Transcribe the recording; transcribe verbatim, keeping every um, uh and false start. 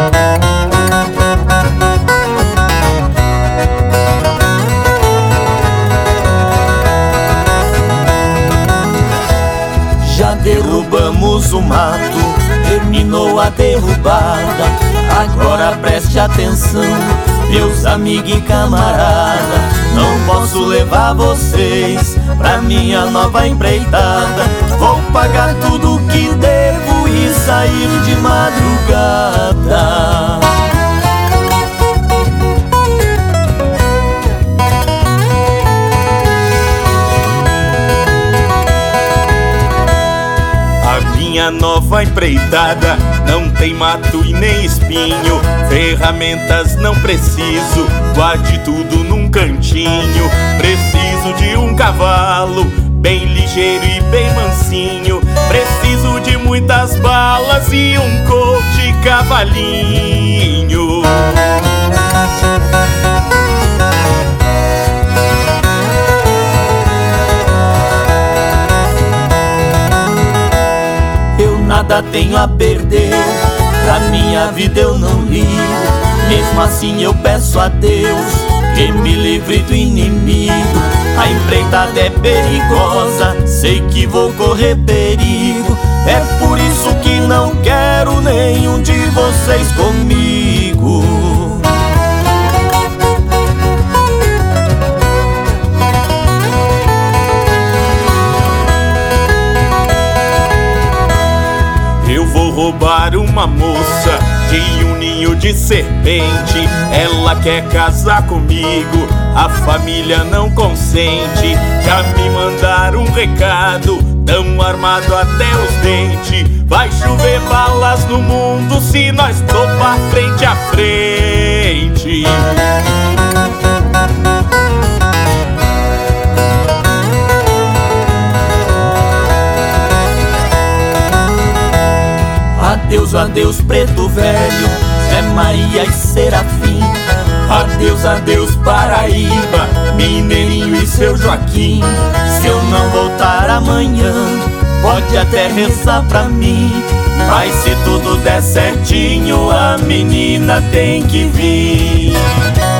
Já derrubamos o mato, terminou a derrubada. Agora preste atenção, meus amigos e camarada. Não posso levar vocês pra minha nova empreitada. Vou pagar tudo que devo e sair de madrugada. Minha nova empreitada não tem mato e nem espinho. Ferramentas não preciso, guarde tudo num cantinho. Preciso de um cavalo bem ligeiro e bem mansinho. Preciso de muitas balas e um coche cavalinho. Nada tenho a perder, pra minha vida eu não ligo. Mesmo assim eu peço a Deus que me livre do inimigo. A empreitada é perigosa, sei que vou correr perigo. É por isso que não quero nenhum de vocês comigo. Vou roubar uma moça de um ninho de serpente. Ela quer casar comigo, a família não consente. Já me mandaram um recado, tão armado até os dentes. Vai chover balas no mundo se nós topar frente a frente. Adeus, adeus, preto velho, Zé Maria e Serafim. Adeus, adeus, Paraíba, Mineirinho e seu Joaquim. Se eu não voltar amanhã, pode até rezar pra mim. Mas se tudo der certinho, a menina tem que vir.